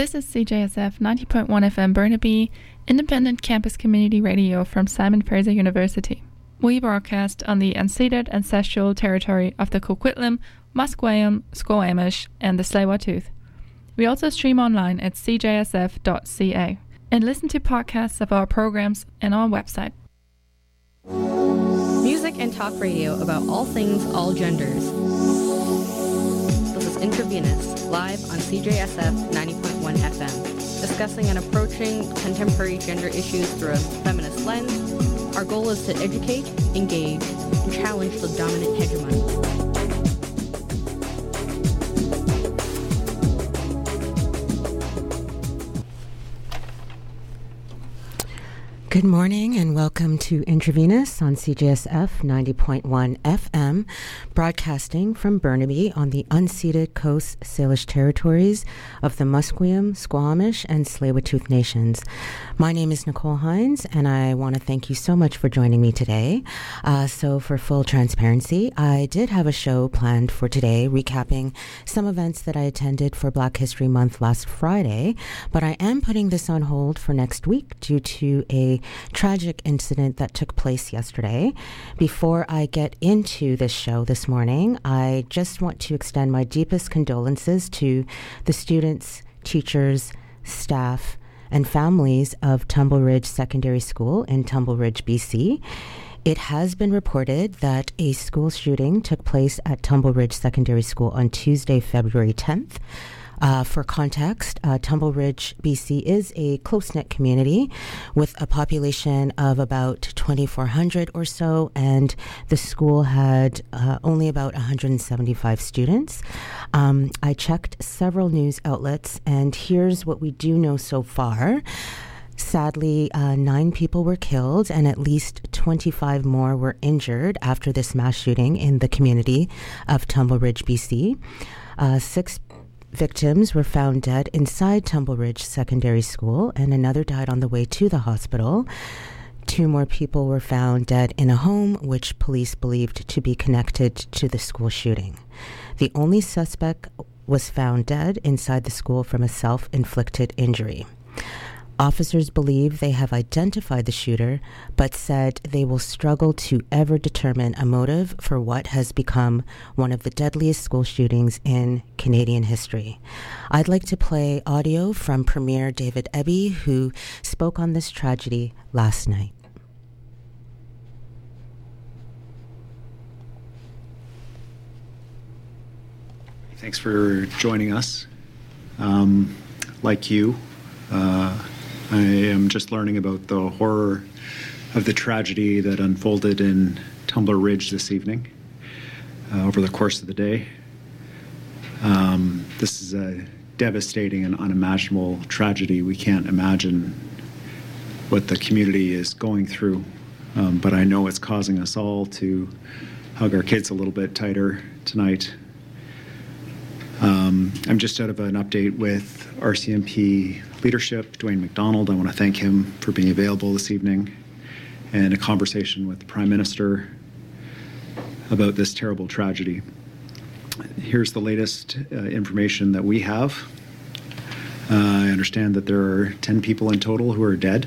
This is CJSF 90.1 FM Burnaby, independent campus community radio from Simon Fraser University. We broadcast on the unceded ancestral territory of the Coquitlam, Musqueam, Squamish, and the Tsleil-Waututh. We also stream online at cjsf.ca and listen to podcasts of our programs on our website. Music and talk radio about all things, all genders. This is Intravenous, live on CJSF 90.1 FM, discussing and approaching contemporary gender issues through a feminist lens. Our goal is to educate, engage, and challenge the dominant hegemony. Good morning and welcome to Intravenous on CJSF 90.1 FM, broadcasting from Burnaby on the unceded Coast Salish territories of the Musqueam, Squamish, and Tsleil-Waututh nations. My name is Nicole Hines, and I want to thank you so much for joining me today. So for full transparency, I did have a show planned for today, recapping some events that I attended for Black History Month last Friday, but I am putting this on hold for next week due to a tragic incident that took place yesterday. Before I get into this show this morning, I just want to extend my deepest condolences to the students, teachers, staff, and families of Tumble Ridge Secondary School in Tumble Ridge, BC. It has been reported that a school shooting took place at Tumble Ridge Secondary School on Tuesday, February 10th. For context, Tumble Ridge, BC is a close-knit community with a population of about 2,400 or so, and the school had only about 175 students. I checked several news outlets, and here's what we do know so far. Sadly, 9 people were killed and at least 25 more were injured after this mass shooting in the community of Tumble Ridge, BC. 6 victims were found dead inside Tumble Ridge Secondary School, and another died on the way to the hospital. 2 more people were found dead in a home, which police believed to be connected to the school shooting. The only suspect was found dead inside the school from a self-inflicted injury. Officers believe they have identified the shooter, but said they will struggle to ever determine a motive for what has become one of the deadliest school shootings in Canadian history. I'd like to play audio from Premier David Eby, who spoke on this tragedy last night. Thanks for joining us. Like you, I am just learning about the horror of the tragedy that unfolded in Tumble Ridge this evening over the course of the day. This is a devastating and unimaginable tragedy. We can't imagine what the community is going through, but I know it's causing us all to hug our kids a little bit tighter tonight. I'm just out of an update with RCMP leadership, Dwayne McDonald. I want to thank him for being available this evening, and a conversation with the Prime Minister about this terrible tragedy. Here's the latest information that we have. I understand that there are 10 people in total who are dead,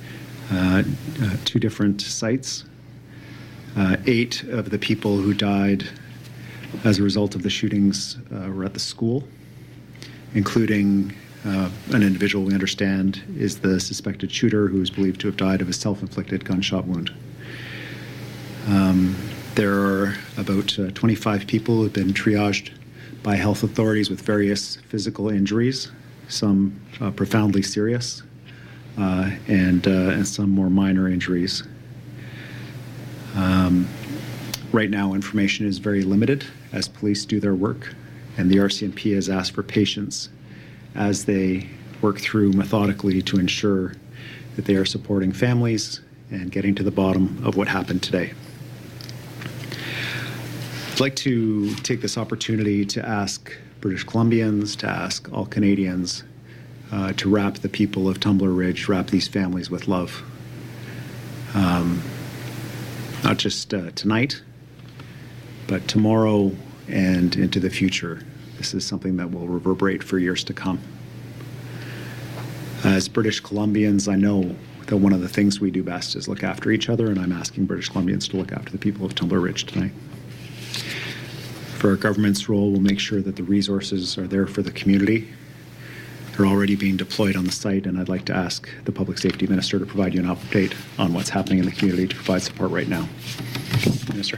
2 different sites. 8 of the people who died as a result of the shootings were at the school, including an individual we understand is the suspected shooter, who is believed to have died of a self-inflicted gunshot wound. There are about 25 people who have been triaged by health authorities with various physical injuries, some profoundly serious, and some more minor injuries. Right now, information is very limited as police do their work, and the RCMP has asked for patience as they work through methodically to ensure that they are supporting families and getting to the bottom of what happened today. I'd like to take this opportunity to ask British Columbians, to ask all Canadians, to wrap the people of Tumble Ridge, wrap these families with love. Not just tonight, but tomorrow and into the future. This is something that will reverberate for years to come. As British Columbians, I know that one of the things we do best is look after each other, and I'm asking British Columbians to look after the people of Tumbler Ridge tonight. For our government's role, we'll make sure that the resources are there for the community. They're already being deployed on the site, and I'd like to ask the Public Safety Minister to provide you an update on what's happening in the community to provide support right now. Minister.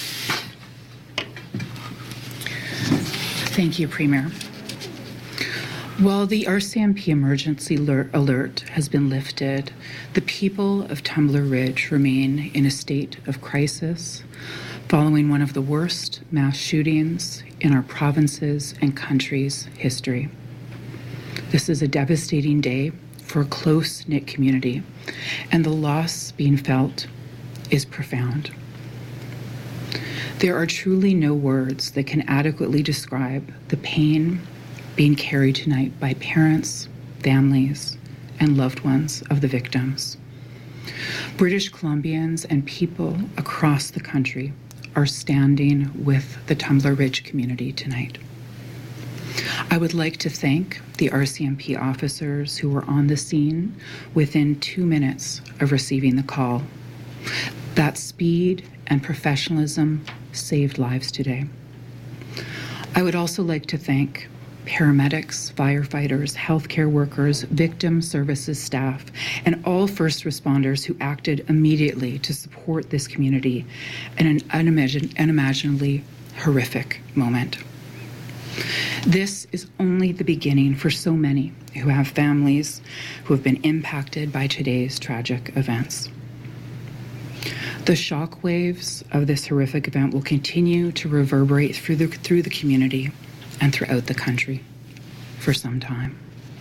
Thank you, Premier. While the RCMP emergency alert has been lifted, the people of Tumbler Ridge remain in a state of crisis following one of the worst mass shootings in our province's and country's history. This is a devastating day for a close-knit community, and the loss being felt is profound. There are truly no words that can adequately describe the pain being carried tonight by parents, families, and loved ones of the victims. British Columbians and people across the country are standing with the Tumbler Ridge community tonight. I would like to thank the RCMP officers who were on the scene within 2 minutes of receiving the call. That speed and professionalism saved lives today. I would also like to thank paramedics, firefighters, healthcare workers, victim services staff, and all first responders who acted immediately to support this community in an unimaginably horrific moment. This is only the beginning for so many who have families who have been impacted by today's tragic events. The shockwaves of this horrific event will continue to reverberate through the community and throughout the country for some time.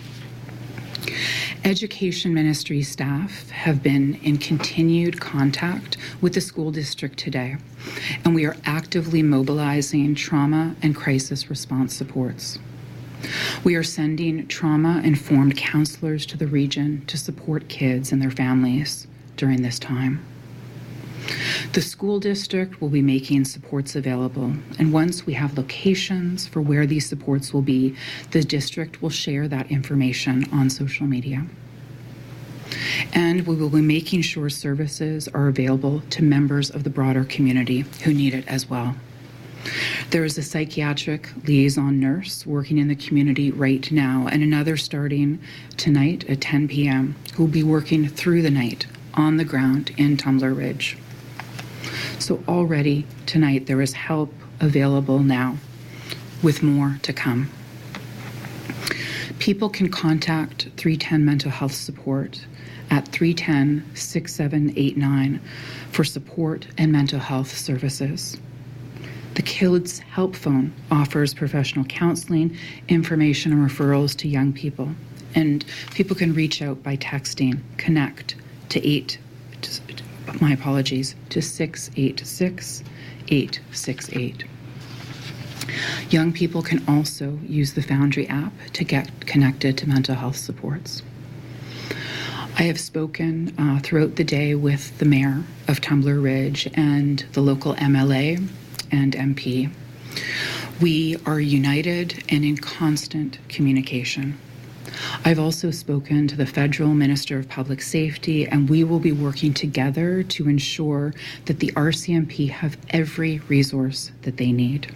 Education Ministry staff have been in continued contact with the school district today, and we are actively mobilizing trauma and crisis response supports. We are sending trauma-informed counselors to the region to support kids and their families during this time. The school district will be making supports available, and once we have locations for where these supports will be, the district will share that information on social media. And we will be making sure services are available to members of the broader community who need it as well. There is a psychiatric liaison nurse working in the community right now, and another starting tonight at 10 p.m. who will be working through the night on the ground in Tumbler Ridge. So already tonight there is help available now, with more to come. People can contact 310 Mental Health Support at 310-6789 for support and mental health services. The Kids Help Phone offers professional counseling, information, and referrals to young people. And people can reach out by texting CONNECT to 686-868. Young people can also use the Foundry app to get connected to mental health supports. I have spoken throughout the day with the mayor of Tumbler Ridge and the local MLA and MP. We are united and in constant communication. I've also spoken to the Federal Minister of Public Safety, and we will be working together to ensure that the RCMP have every resource that they need.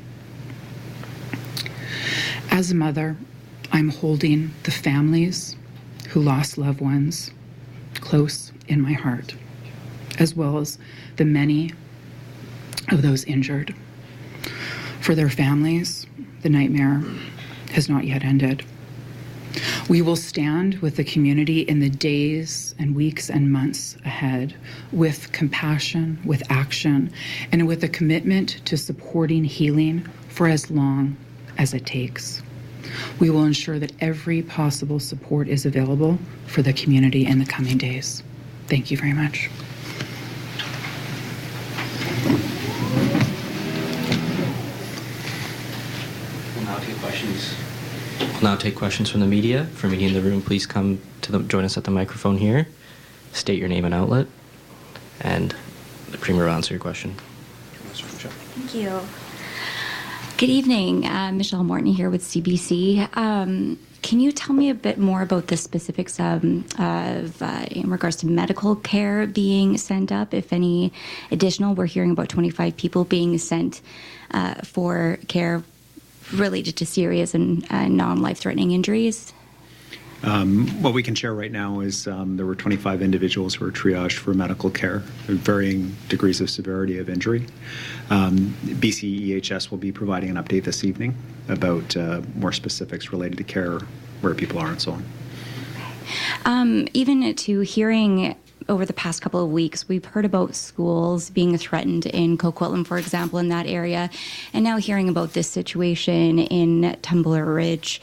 As a mother, I'm holding the families who lost loved ones close in my heart, as well as the many of those injured. For their families, the nightmare has not yet ended. We will stand with the community in the days and weeks and months ahead with compassion, with action, and with a commitment to supporting healing for as long as it takes. We will ensure that every possible support is available for the community in the coming days. Thank you very much. We'll now take questions from the media. For media in the room, please come to join us at the microphone here. State your name and outlet, and the Premier will answer your question. Thank you. Good evening. Michelle Morton here with CBC. Can you tell me a bit more about the specifics in regards to medical care being sent up, if any additional? We're hearing about 25 people being sent for care related to serious and non-life-threatening injuries. What we can share right now is there were 25 individuals who were triaged for medical care, varying degrees of severity of injury. BC EHS will be providing an update this evening about more specifics related to care, where people are, and so on. Even to hearing over the past couple of weeks, we've heard about schools being threatened in Coquitlam, for example, in that area, and now hearing about this situation in Tumbler Ridge.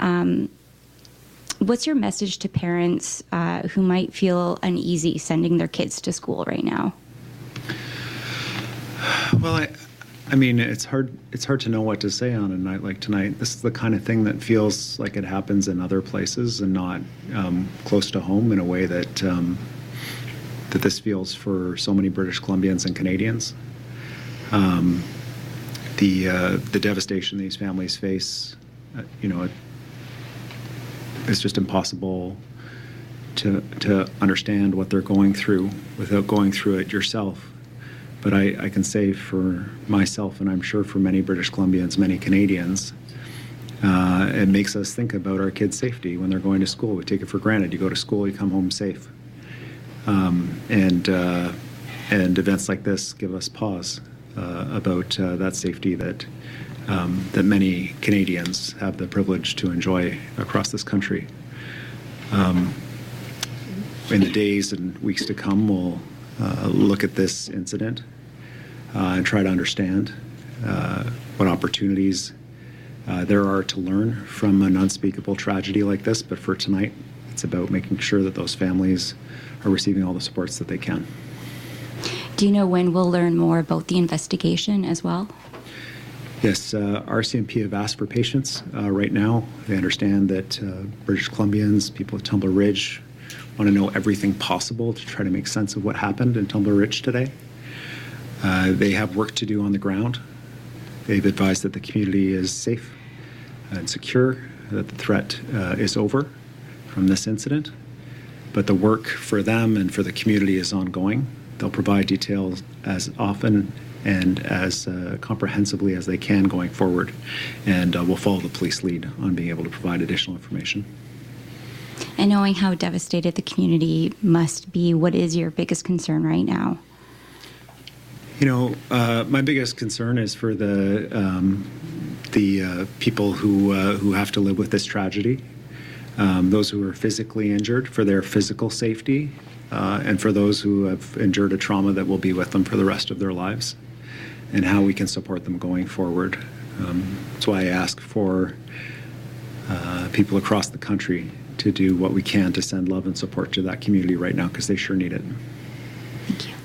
What's your message to parents who might feel uneasy sending their kids to school right now? Well, I mean, it's hard to know what to say on a night like tonight. This is the kind of thing that feels like it happens in other places and not close to home in a way that that this feels for so many British Columbians and Canadians. The devastation these families face, it's just impossible to understand what they're going through without going through it yourself. But I can say for myself, and I'm sure for many British Columbians, many Canadians, it makes us think about our kids' safety when they're going to school. We take it for granted. You go to school, you come home safe. And events like this give us pause about that safety that many Canadians have the privilege to enjoy across this country. In the days and weeks to come, we'll look at this incident and try to understand what opportunities there are to learn from an unspeakable tragedy like this. But for tonight, it's about making sure that those families are receiving all the supports that they can. Do you know when we'll learn more about the investigation as well? Yes, RCMP have asked for patience right now. They understand that British Columbians, people of Tumbler Ridge, want to know everything possible to try to make sense of what happened in Tumbler Ridge today. They have work to do on the ground. They've advised that the community is safe and secure, that the threat is over from this incident. But the work for them and for the community is ongoing. They'll provide details as often and as comprehensively as they can going forward. And we'll follow the police lead on being able to provide additional information. And knowing how devastated the community must be, what is your biggest concern right now? My biggest concern is for the people who have to live with this tragedy, those who are physically injured, for their physical safety, and for those who have endured a trauma that will be with them for the rest of their lives, and how we can support them going forward. That's why I ask for people across the country to do what we can to send love and support to that community right now, because they sure need it. Thank you.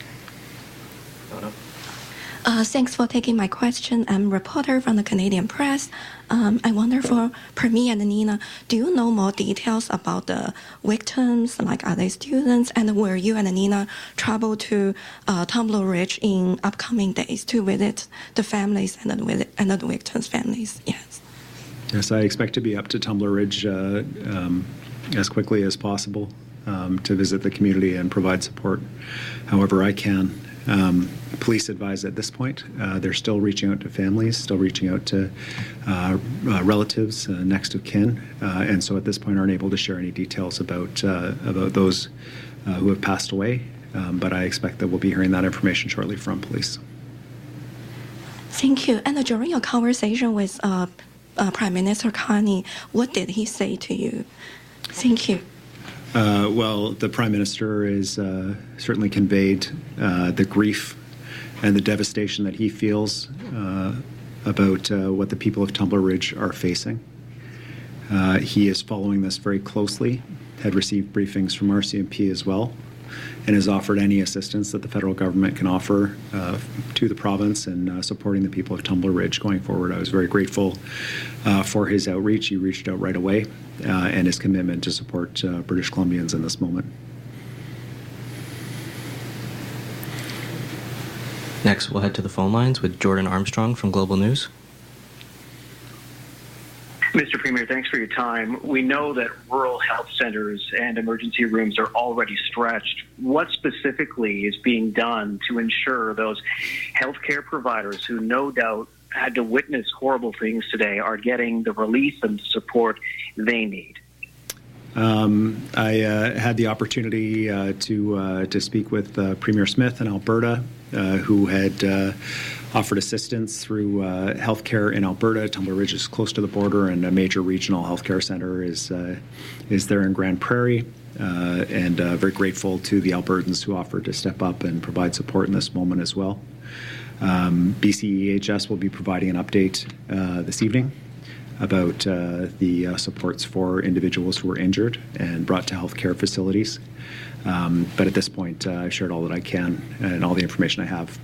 Thanks for taking my question. I'm a reporter from the Canadian Press. I wonder for Permi and Nina, do you know more details about the victims? Like, are they students? And will you and Nina travel to Tumbler Ridge in upcoming days to visit the families and the victims' families? Yes. Yes, I expect to be up to Tumbler Ridge as quickly as possible to visit the community and provide support however I can. Police advise at this point they're still reaching out to families, still reaching out to relatives, next of kin, and so at this point aren't able to share any details about those who have passed away. But I expect that we'll be hearing that information shortly from police. Thank you. And during your conversation with Prime Minister Carney, what did he say to you? Thank you. Well, the Prime Minister is certainly conveyed the grief and the devastation that he feels about what the people of Tumbler Ridge are facing. He is following this very closely, had received briefings from RCMP as well, and has offered any assistance that the federal government can offer to the province in supporting the people of Tumbler Ridge going forward. I was very grateful for his outreach. He reached out right away, and his commitment to support British Columbians in this moment. Next, we'll head to the phone lines with Jordan Armstrong from Global News. Premier, thanks for your time. We know that rural health centers and emergency rooms are already stretched. What specifically is being done to ensure those healthcare providers who no doubt had to witness horrible things today are getting the relief and support they need? I had the opportunity to speak with Premier Smith in Alberta, who had offered assistance through healthcare in Alberta. Tumbler Ridge is close to the border, and a major regional healthcare center is there in Grand Prairie. And very grateful to the Albertans who offered to step up and provide support in this moment as well. BCEHS will be providing an update this evening about the supports for individuals who were injured and brought to healthcare facilities. But at this point, I've shared all that I can and all the information I have.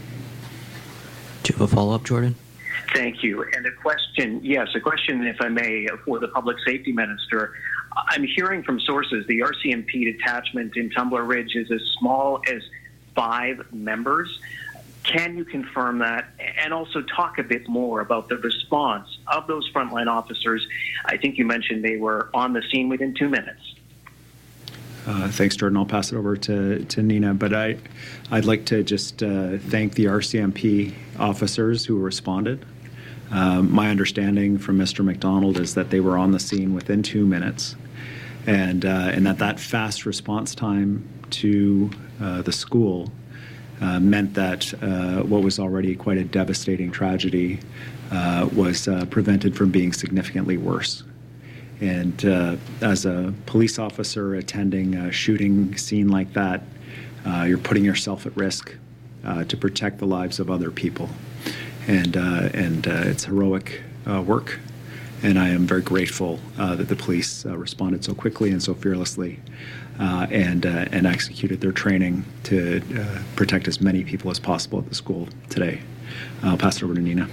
Do you have a follow-up, Jordan? Thank you. And a question, if I may, for the Public Safety Minister. I'm hearing from sources the RCMP detachment in Tumbler Ridge is as small as 5 members. Can you confirm that, and also talk a bit more about the response of those frontline officers? I think you mentioned they were on the scene within 2 minutes. Thanks, Jordan. I'll pass it over to Nina. But I'd like to just thank the RCMP officers who responded. My understanding from Mr. McDonald is that they were on the scene within 2 minutes, and that fast response time to the school meant that what was already quite a devastating tragedy was prevented from being significantly worse. And as a police officer attending a shooting scene like that, you're putting yourself at risk to protect the lives of other people. And it's heroic work. And I am very grateful that the police responded so quickly and so fearlessly and executed their training to protect as many people as possible at the school today. I'll pass it over to Nina.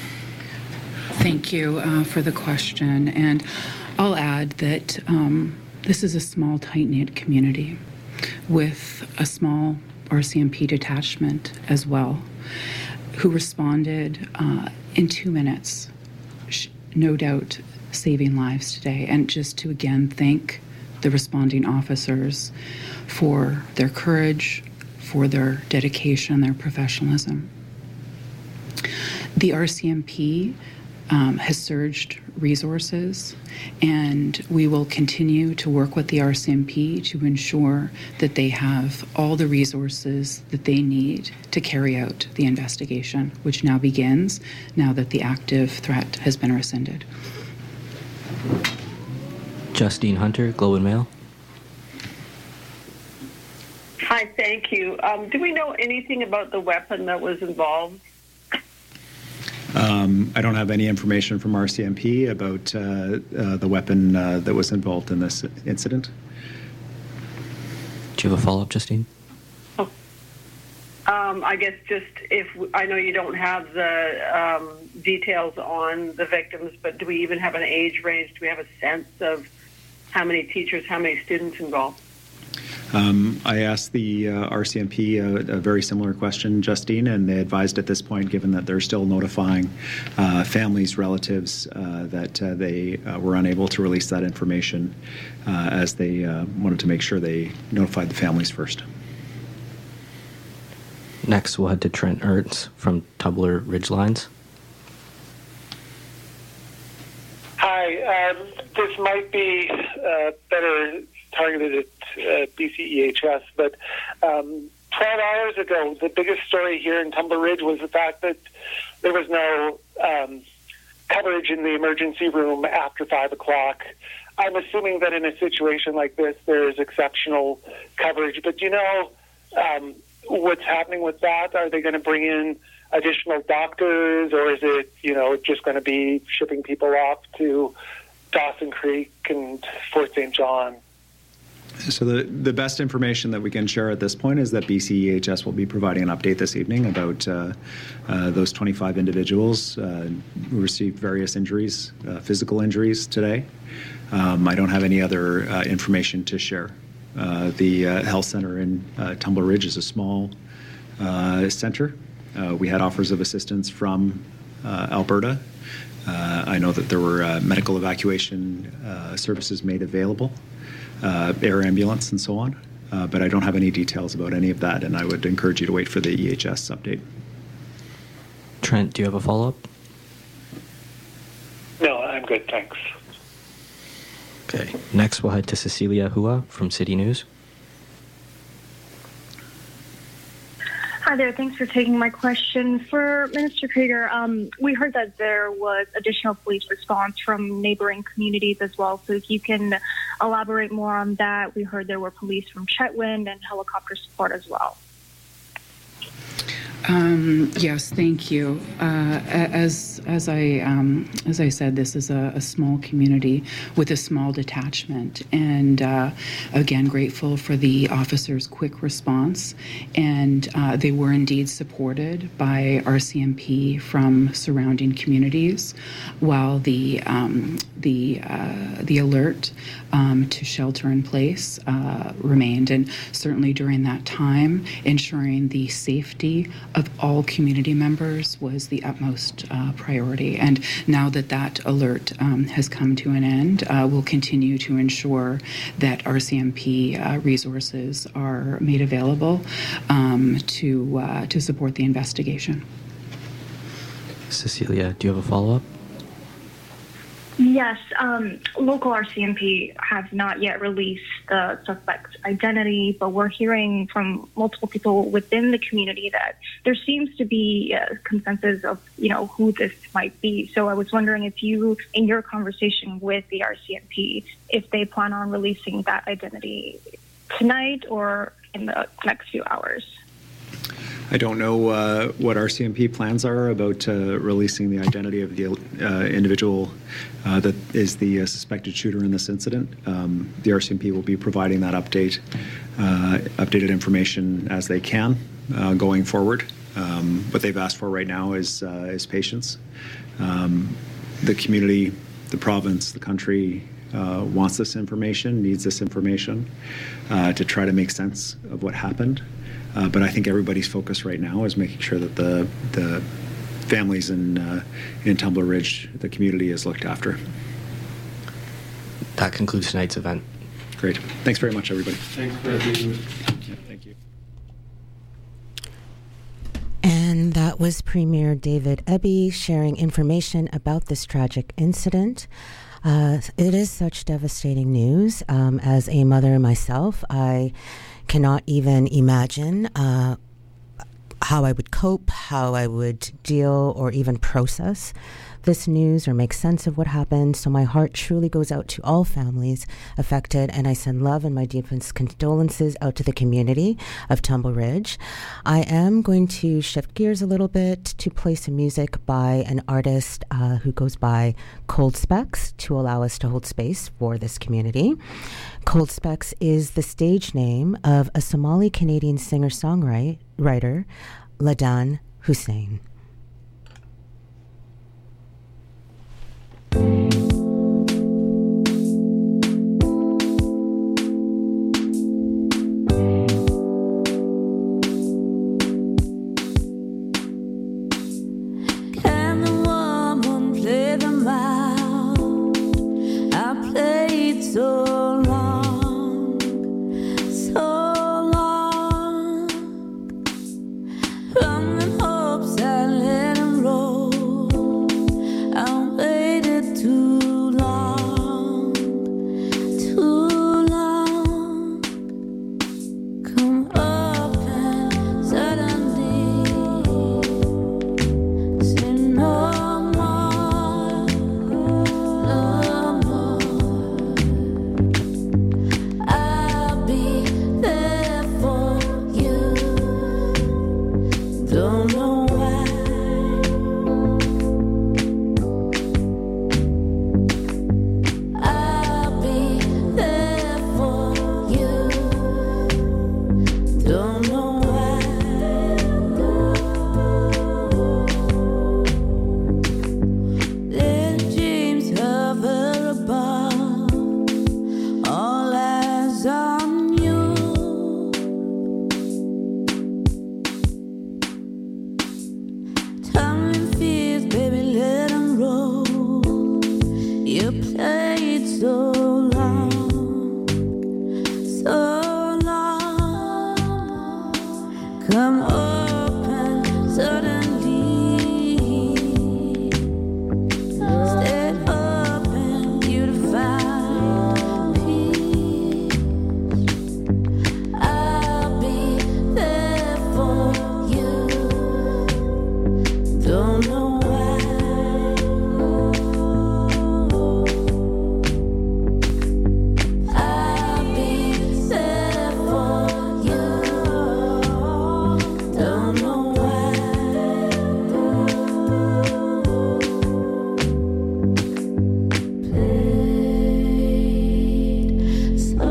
Thank you for the question. And I'll add that this is a small, tight-knit community with a small RCMP detachment as well, who responded in 2 minutes, no doubt saving lives today. And just to again thank the responding officers for their courage, for their dedication, their professionalism. The RCMP has surged resources, and we will continue to work with the RCMP to ensure that they have all the resources that they need to carry out the investigation, which now begins now that the active threat has been rescinded. Justine Hunter, Globe and Mail. Hi, thank you. Do we know anything about the weapon that was involved? I don't have any information from RCMP about the weapon that was involved in this incident. Do you have a follow-up, Justine? Oh. I guess just if I know you don't have the details on the victims, but do we even have an age range? Do we have a sense of how many teachers, how many students involved? I asked the RCMP a very similar question, Justine, and they advised at this point, given that they're still notifying families, relatives, that they were unable to release that information as they wanted to make sure they notified the families first. Next, we'll head to Trent Ertz from Tumbler Ridge Lines. Hi, this might be better targeted at BCEHS, but 12 hours ago, the biggest story here in Tumbler Ridge was the fact that there was no coverage in the emergency room after 5 o'clock. I'm assuming that in a situation like this, there is exceptional coverage, but do you know what's happening with that? Are they going to bring in additional doctors, or is it, just going to be shipping people off to Dawson Creek and Fort St. John? So the best information that we can share at this point is that BCEHS will be providing an update this evening about those 25 individuals who received various injuries, physical injuries today. I don't have any other information to share. The health center in Tumbler Ridge is a small center. We had offers of assistance from Alberta I know that there were medical evacuation services made available, air ambulance and so on, but I don't have any details about any of that, and I would encourage you to wait for the EHS update. Trent, do you have a follow-up? No, I'm good, thanks. Okay. Next, we'll head to Cecilia Hua from City News. Hi there. Thanks for taking my question. For Minister Krieger, we heard that there was additional police response from neighboring communities as well. So if you can elaborate more on that. We heard there were police from Chetwynd and helicopter support as well. Yes, thank you. As I said, this is a small community with a small detachment, and again, grateful for the officers' quick response. And they were indeed supported by RCMP from surrounding communities, while the alert to shelter in place remained. And certainly during that time, ensuring the safety of all community members was the utmost priority. And now that that alert has come to an end, we'll continue to ensure that RCMP resources are made available to support the investigation. Cecilia, do you have a follow-up? Yes, local RCMP have not yet released the suspect's identity, but we're hearing from multiple people within the community that there seems to be a consensus of, who this might be. So I was wondering if you, in your conversation with the RCMP, if they plan on releasing that identity tonight or in the next few hours. I don't know what RCMP plans are about releasing the identity of the individual that is the suspected shooter in this incident. The RCMP will be providing that updated information as they can going forward. What they've asked for right now is patience. The community, the province, the country wants this information, needs this information to try to make sense of what happened. But I think everybody's focus right now is making sure that the families in Tumbler Ridge, the community, is looked after. That concludes tonight's event. Great. Thanks very much, everybody. Thanks for being with us. Yeah, thank you. And that was Premier David Eby sharing information about this tragic incident. It is such devastating news. As a mother myself, I cannot even imagine how I would cope, how I would deal or even process this news or make sense of what happened. So my heart truly goes out to all families affected, and I send love and my deepest condolences out to the community of Tumbler Ridge. I am going to shift gears a little bit to play some music by an artist who goes by Cold Specs to allow us to hold space for this community. Cold Specs is the stage name of a Somali-Canadian singer-songwriter, Ladan Hussein. Time fears, baby, let 'em roll. come open suddenly. Stay open, beautiful peace. I'll be there for you. Don't know why. I'll be there for you. Don't know why. Played so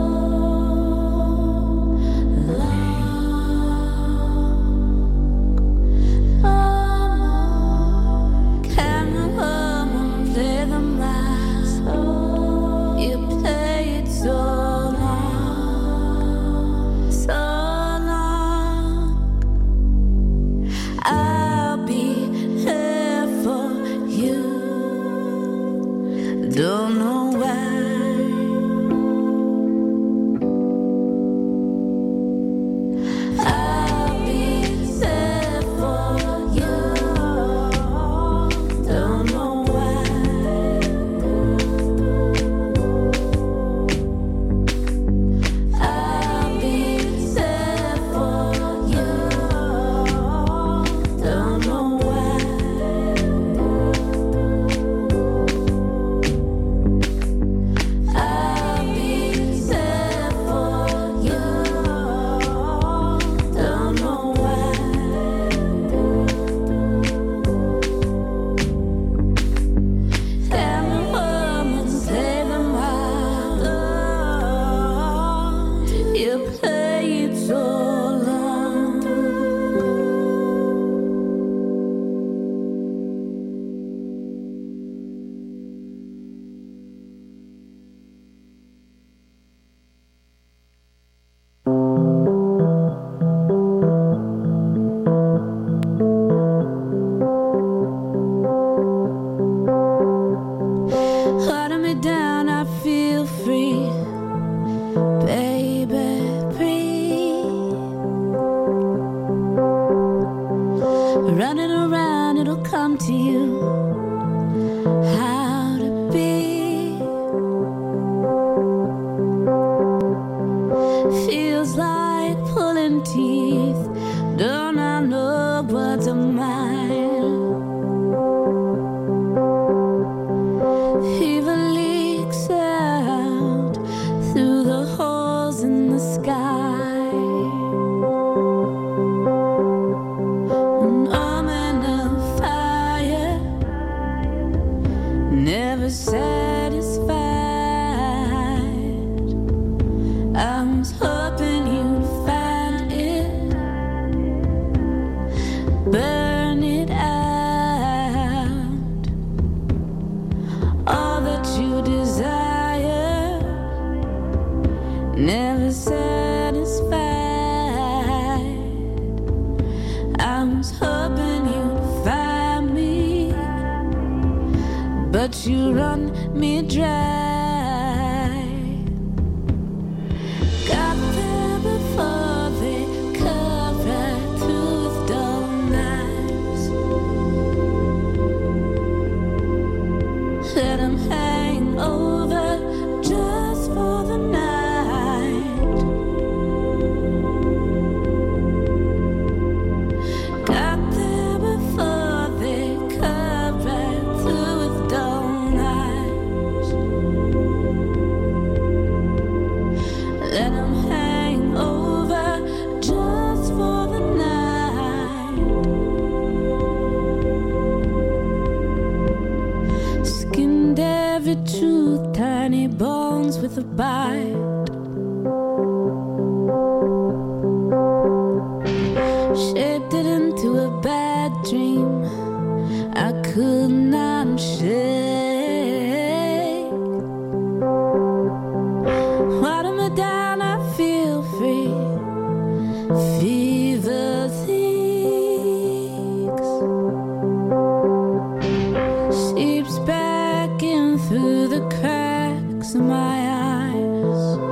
long. Can I come and play the mask? You played so long, so long. I'll be here for you. Don't know why. I'll be there for you. Don't know why. I'll be there for you. Don't know why. I'll be there for you. Don't know why. Can a woman play the mind? You played so long. Holding me down, I feel free. Baby, breathe. Running around, it'll come to you. How to be. Feels like pulling teeth. Don't I know what's of mine? Fever leaks out through the holes in the sky. An omen of fire, never satisfied. I was hoping you'd find it, burn it out. All that you desire, never satisfied. I was hoping you'd find me, but you run me dry. Got there before they cut right through with dull knives. Let 'em hang over just for the night. Got there before they cut right through with dull knives. Let 'em hang over just for the night. Skinned every truth, tiny bones with a bite. Shaped it into a bad dream.